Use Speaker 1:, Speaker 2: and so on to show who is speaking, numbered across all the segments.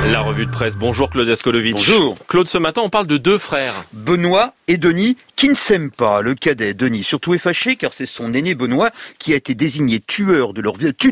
Speaker 1: La revue de presse. Bonjour Claude Askolovitch.
Speaker 2: Bonjour.
Speaker 1: Claude, ce matin, on parle de deux frères.
Speaker 2: Benoît et Denis, qui ne s'aiment pas. Le cadet, Denis, surtout est fâché car c'est son aîné Benoît qui a été désigné tuteur de leur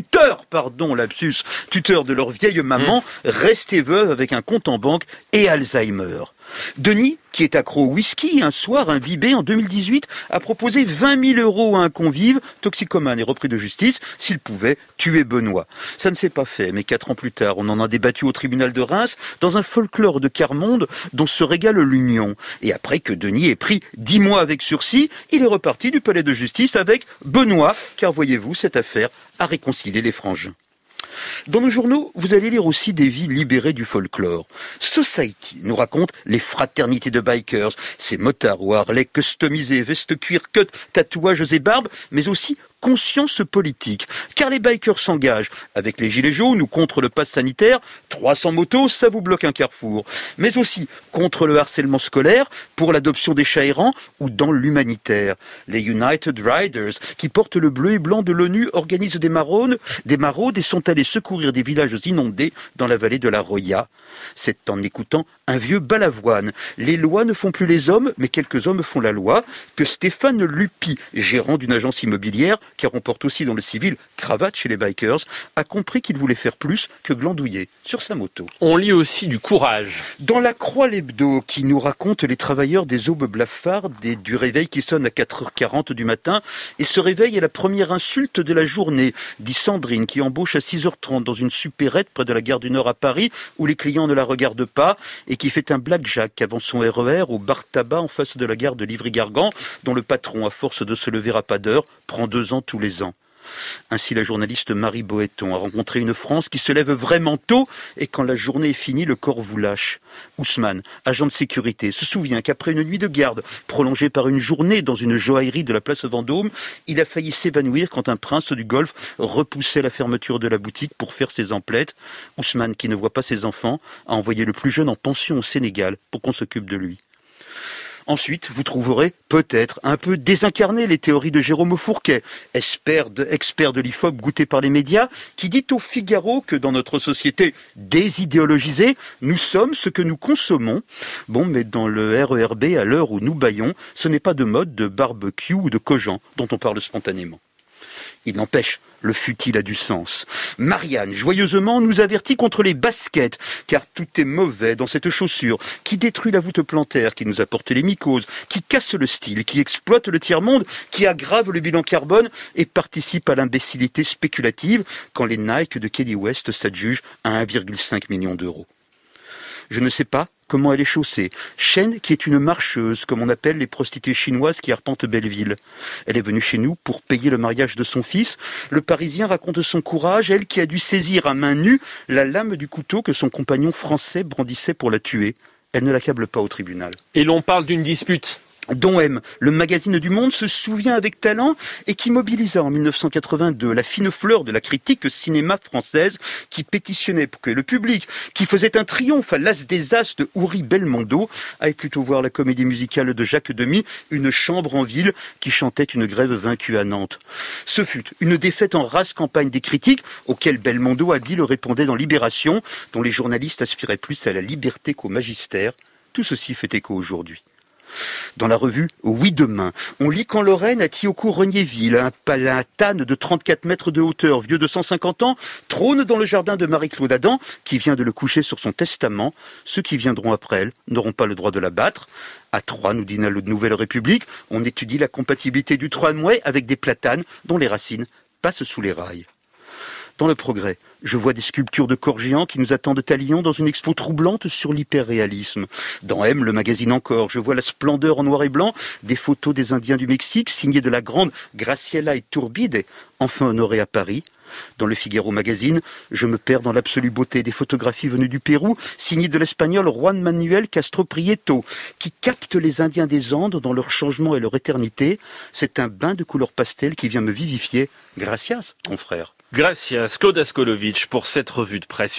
Speaker 2: vieille maman, restée veuve avec un compte en banque et Alzheimer. Denis, qui est accro au whisky, un soir imbibé en 2018, a proposé 20 000 € à un convive, toxicomane et repris de justice, s'il pouvait tuer Benoît. Ça ne s'est pas fait, mais 4 ans plus tard, on en a débattu au tribunal de Reims, dans un folklore de quart-monde dont se régale l'Union. Et après que Denis ait pris 10 mois avec sursis, il est reparti du palais de justice avec Benoît, car voyez-vous, cette affaire a réconcilié les frangins. Dans nos journaux, vous allez lire aussi des vies libérées du folklore. Society nous raconte les fraternités de bikers, ces motards ou Harley customisés, vestes cuir, cut, tatouages et barbes, mais aussi conscience politique. Car les bikers s'engagent avec les gilets jaunes ou contre le pass sanitaire, 300 motos, ça vous bloque un carrefour. Mais aussi contre le harcèlement scolaire, pour l'adoption des chats errants ou dans l'humanitaire. Les United Riders, qui portent le bleu et blanc de l'ONU, organisent des maraudes et sont allés secourir des villages inondés dans la vallée de la Roya. C'est en écoutant un vieux balavoine. Les lois ne font plus les hommes, mais quelques hommes font la loi, que Stéphane Lupi, gérant d'une agence immobilière, car on porte aussi dans le civil cravate chez les bikers, a compris qu'il voulait faire plus que glandouiller sur sa moto.
Speaker 1: On lit aussi du courage.
Speaker 2: Dans la Croix l'Hebdo, qui nous raconte les travailleurs des aubes blafardes et du réveil qui sonne à 4h40 du matin, et ce réveil est la première insulte de la journée, dit Sandrine, qui embauche à 6h30 dans une supérette près de la gare du Nord à Paris, où les clients ne la regardent pas, et qui fait un blackjack avant son RER au bar tabac en face de la gare de Livry-Gargan, dont le patron, à force de se lever à pas d'heure, prend 2 ans tous les ans. Ainsi, la journaliste Marie Boéton a rencontré une France qui se lève vraiment tôt et quand la journée est finie, le corps vous lâche. Ousmane, agent de sécurité, se souvient qu'après une nuit de garde prolongée par une journée dans une joaillerie de la place Vendôme, il a failli s'évanouir quand un prince du Golfe repoussait la fermeture de la boutique pour faire ses emplettes. Ousmane, qui ne voit pas ses enfants, a envoyé le plus jeune en pension au Sénégal pour qu'on s'occupe de lui. Ensuite, vous trouverez peut-être un peu désincarné les théories de Jérôme Fourquet, expert de l'IFOP goûté par les médias, qui dit au Figaro que dans notre société désidéologisée, nous sommes ce que nous consommons. Bon, mais dans le RERB, à l'heure où nous bâillons, ce n'est pas de mode de barbecue ou de Cogent dont on parle spontanément. Il n'empêche, le futile a du sens. Marianne, joyeusement, nous avertit contre les baskets, car tout est mauvais dans cette chaussure, qui détruit la voûte plantaire, qui nous apporte les mycoses, qui casse le style, qui exploite le tiers-monde, qui aggrave le bilan carbone et participe à l'imbécilité spéculative quand les Nike de Kanye West s'adjugent à 1,5 million d'euros. Je ne sais pas comment elle est chaussée. Chen, qui est une marcheuse, comme on appelle les prostituées chinoises qui arpentent Belleville. Elle est venue chez nous pour payer le mariage de son fils. Le Parisien raconte son courage, elle qui a dû saisir à main nue la lame du couteau que son compagnon français brandissait pour la tuer. Elle ne l'accable pas au tribunal.
Speaker 1: Et l'on parle d'une dispute.
Speaker 2: Dont M, le magazine du Monde, se souvient avec talent et qui mobilisa en 1982 la fine fleur de la critique cinéma française qui pétitionnait pour que le public, qui faisait un triomphe à l'as des as de Uri Belmondo, aille plutôt voir la comédie musicale de Jacques Demy, Une chambre en ville, qui chantait une grève vaincue à Nantes. Ce fut une défaite en rase campagne des critiques, auxquelles Belmondo habile répondait dans Libération, dont les journalistes aspiraient plus à la liberté qu'au magistère. Tout ceci fait écho aujourd'hui. Dans la revue Oui Demain, on lit qu'en Lorraine, à Thiaucourt-Regnéville, un platane de 34 mètres de hauteur, vieux de 150 ans, trône dans le jardin de Marie-Claude Adam, qui vient de le coucher sur son testament. Ceux qui viendront après elle n'auront pas le droit de l'abattre. À Troyes, nous dit la Nouvelle République, on étudie la compatibilité du tramway avec des platanes dont les racines passent sous les rails. Dans le Progrès, je vois des sculptures de corps géants qui nous attendent à Lyon dans une expo troublante sur l'hyperréalisme. Dans M, le magazine encore, je vois la splendeur en noir et blanc des photos des Indiens du Mexique signées de la grande Graciela Iturbide, enfin honorée à Paris. Dans le Figaro magazine, je me perds dans l'absolue beauté des photographies venues du Pérou, signées de l'espagnol Juan Manuel Castro Prieto, qui capte les Indiens des Andes dans leur changement et leur éternité. C'est un bain de couleur pastel qui vient me vivifier. Gracias, mon frère.
Speaker 1: Gracias, Claude Askolovitch, pour cette revue de presse.